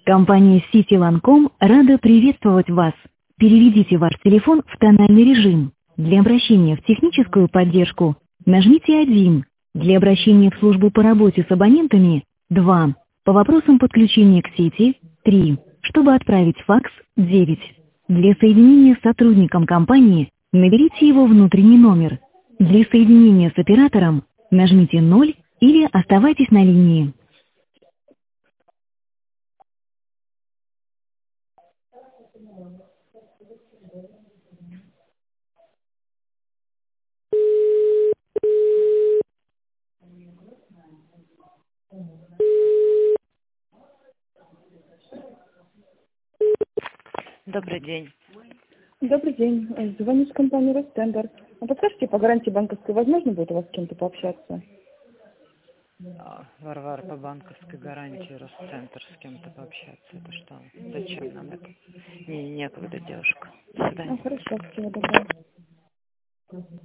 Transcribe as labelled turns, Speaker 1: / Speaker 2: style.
Speaker 1: Компания Cityland.com рада приветствовать вас. Переведите ваш телефон в тональный режим. Для обращения в техническую поддержку нажмите 1. Для обращения в службу по работе с абонентами 2. По вопросам подключения к сети 3. Чтобы отправить факс 9. Для соединения с сотрудником компании наберите его внутренний номер. Для соединения с оператором нажмите 0 или оставайтесь на линии.
Speaker 2: Добрый день.
Speaker 3: Добрый день. Звоню с компании Ростендер. А подскажите, по гарантии банковской возможно будет у вас с кем-то пообщаться?
Speaker 2: Варвара, по банковской гарантии Росцентр с кем-то пообщаться. Это что? Зачем нам это? Мне некогда, девушка. До свидания.
Speaker 3: Хорошо, всего доброго.